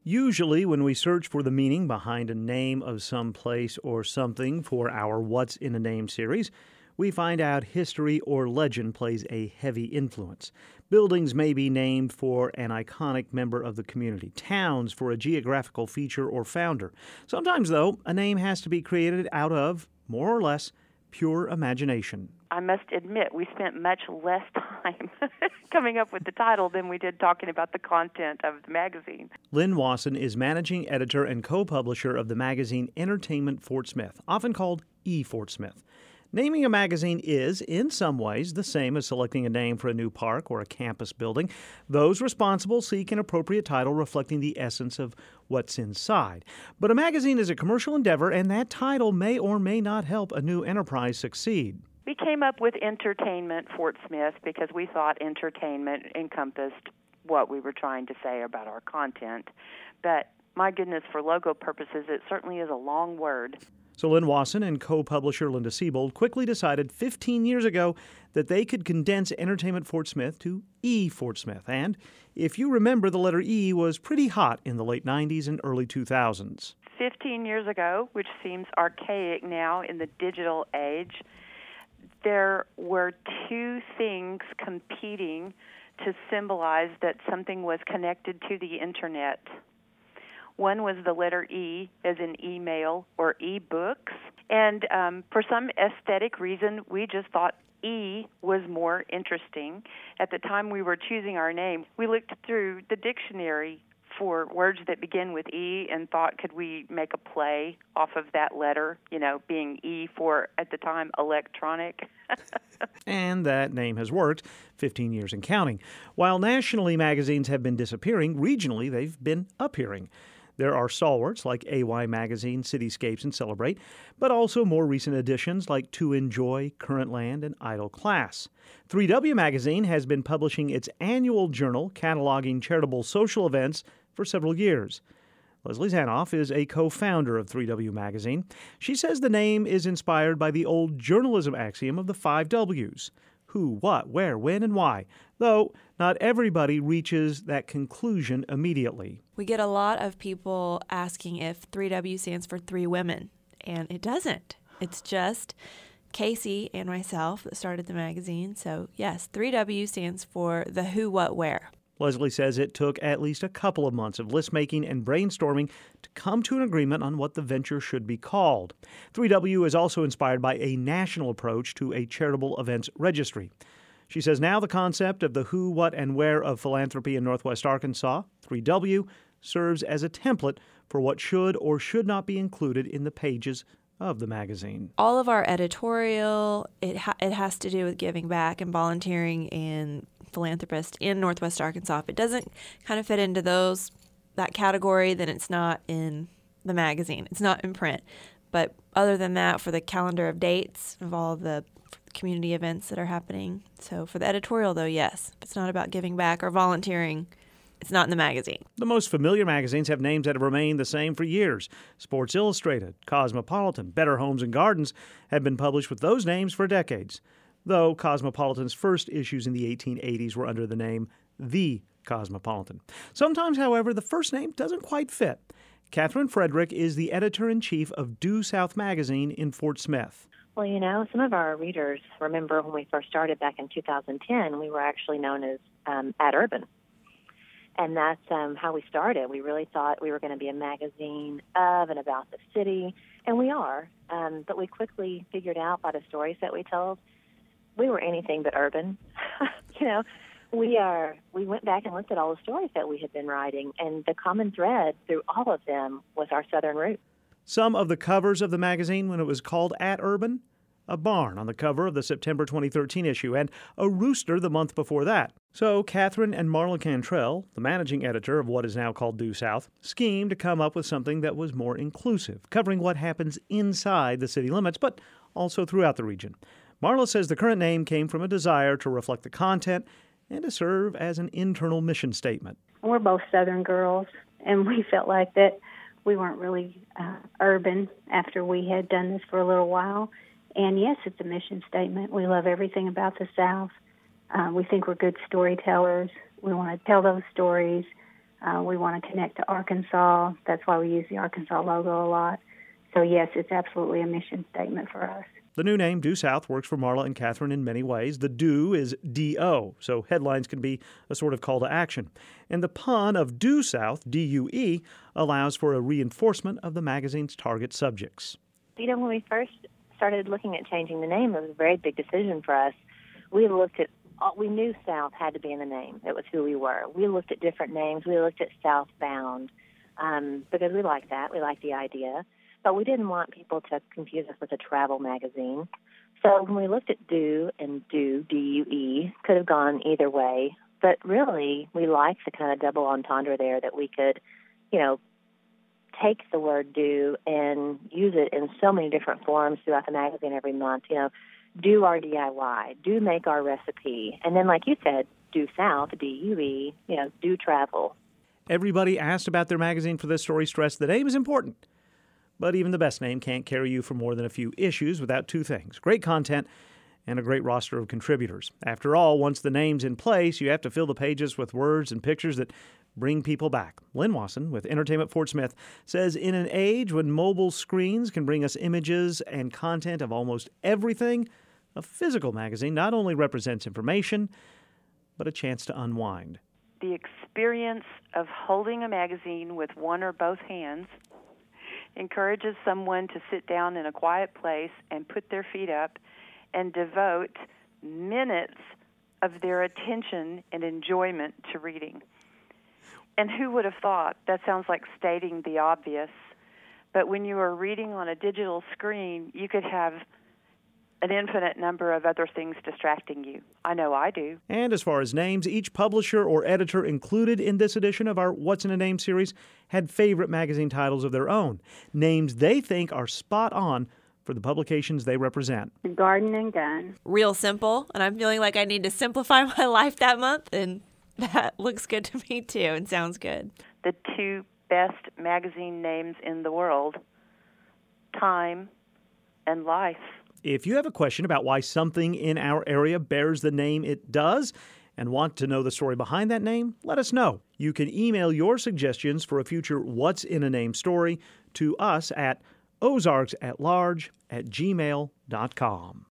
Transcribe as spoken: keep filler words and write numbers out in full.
Usually, when we search for the meaning behind a name of some place or something for our What's in a Name series, we find out history or legend plays a heavy influence. Buildings may be named for an iconic member of the community, towns for a geographical feature or founder. Sometimes, though, a name has to be created out of, more or less, pure imagination. I must admit, we spent much less time coming up with the title than we did talking about the content of the magazine. Lynn Wasson is managing editor and co-publisher of the magazine Entertainment Fort Smith, often called E. Fort Smith. Naming a magazine is, in some ways, the same as selecting a name for a new park or a campus building. Those responsible seek an appropriate title reflecting the essence of what's inside. But a magazine is a commercial endeavor, and that title may or may not help a new enterprise succeed. We came up with Entertainment Fort Smith because we thought entertainment encompassed what we were trying to say about our content. But my goodness, for logo purposes, it certainly is a long word. So Lynn Wasson and co-publisher Linda Siebold quickly decided fifteen years ago that they could condense Entertainment Fort Smith to E. Fort Smith. And if you remember, the letter E was pretty hot in the late nineties and early two thousands. fifteen years ago, which seems archaic now in the digital age, there were two things competing to symbolize that something was connected to the Internet. One was the letter E, as in email or e-books. And um, for some aesthetic reason, we just thought E was more interesting. At the time we were choosing our name, we looked through the dictionary for words that begin with E and thought, could we make a play off of that letter, you know, being E for, at the time, electronic. And that name has worked, fifteen years and counting. While nationally magazines have been disappearing, regionally they've been appearing. There are stalwarts like A Y Magazine, Cityscapes, and Celebrate, but also more recent additions like To Enjoy, Current Land, and Idle Class. three W Magazine has been publishing its annual journal cataloging charitable social events for several years. Leslie Zanoff is a co-founder of three W Magazine. She says the name is inspired by the old journalism axiom of the five W's. Who, what, where, when, and why, though not everybody reaches that conclusion immediately. We get a lot of people asking if three W stands for three women, and it doesn't. It's just Casey and myself that started the magazine. So, yes, three W stands for the who, what, where. Leslie says it took at least a couple of months of list-making and brainstorming to come to an agreement on what the venture should be called. three W is also inspired by a national approach to a charitable events registry. She says now the concept of the who, what, and where of philanthropy in Northwest Arkansas, three W, serves as a template for what should or should not be included in the pages of the magazine. All of our editorial, it ha- it has to do with giving back and volunteering and philanthropist in Northwest Arkansas. If it doesn't kind of fit into those that category, then it's not in the magazine. It's not in print. But other than that, for the calendar of dates of all the community events that are happening. So for the editorial, though, yes. If it's not about giving back or volunteering, it's not in the magazine. The most familiar magazines have names that have remained the same for years. Sports Illustrated, Cosmopolitan, Better Homes and Gardens have been published with those names for decades, though Cosmopolitan's first issues in the eighteen eighties were under the name The Cosmopolitan. Sometimes, however, the first name doesn't quite fit. Catherine Frederick is the editor-in-chief of Due South magazine in Fort Smith. Well, you know, some of our readers remember when we first started back in two thousand ten, we were actually known as um, At Urban. And that's um, how we started. We really thought we were going to be a magazine of and about the city, and we are. Um, but we quickly figured out by the stories that we told, we were anything but urban. you know, we are. We went back and looked at all the stories that we had been writing, and the common thread through all of them was our southern roots. Some of the covers of the magazine when it was called At Urban, a barn on the cover of the September twenty thirteen issue, and a rooster the month before that. So Catherine and Marla Cantrell, the managing editor of what is now called Due South, schemed to come up with something that was more inclusive, covering what happens inside the city limits, but also throughout the region. Marla says the current name came from a desire to reflect the content and to serve as an internal mission statement. We're both Southern girls, and we felt like that we weren't really uh, urban after we had done this for a little while. And yes, it's a mission statement. We love everything about the South. Uh, we think we're good storytellers. We want to tell those stories Uh, we want to connect to Arkansas. That's why we use the Arkansas logo a lot. So, yes, it's absolutely a mission statement for us. The new name, Due South, works for Marla and Catherine in many ways. The Due is D O, so headlines can be a sort of call to action. And the pun of Due South, D U E, allows for a reinforcement of the magazine's target subjects. You know, when we first started looking at changing the name, it was a very big decision for us. We looked at, we knew South had to be in the name. It was who we were. We looked at different names. We looked at Southbound um, because we liked that. We liked the idea. But we didn't want people to confuse us with a travel magazine. So when we looked at Due and Due, D U E, could have gone either way. But really, we liked the kind of double entendre there that we could, you know, take the word Due and use it in so many different forms throughout the magazine every month. You know, do our D I Y, do make our recipe. And then, like you said, Due South, D U E, you know, do travel. Everybody asked about their magazine for this story stressed the name is important. But even the best name can't carry you for more than a few issues without two things: great content and a great roster of contributors. After all, once the name's in place, you have to fill the pages with words and pictures that bring people back. Lynn Wasson with Entertainment Fort Smith says in an age when mobile screens can bring us images and content of almost everything, a physical magazine not only represents information, but a chance to unwind. The experience of holding a magazine with one or both hands encourages someone to sit down in a quiet place and put their feet up and devote minutes of their attention and enjoyment to reading. And who would have thought? That sounds like stating the obvious. But when you are reading on a digital screen, you could have an infinite number of other things distracting you. I know I do. And as far as names, each publisher or editor included in this edition of our What's in a Name series had favorite magazine titles of their own, names they think are spot on for the publications they represent. Garden and Gun. Real simple, and I'm feeling like I need to simplify my life that month, and that looks good to me too and sounds good. The two best magazine names in the world, Time and Life. If you have a question about why something in our area bears the name it does and want to know the story behind that name, let us know. You can email your suggestions for a future What's in a Name story to us at ozarks at large at gmail dot com.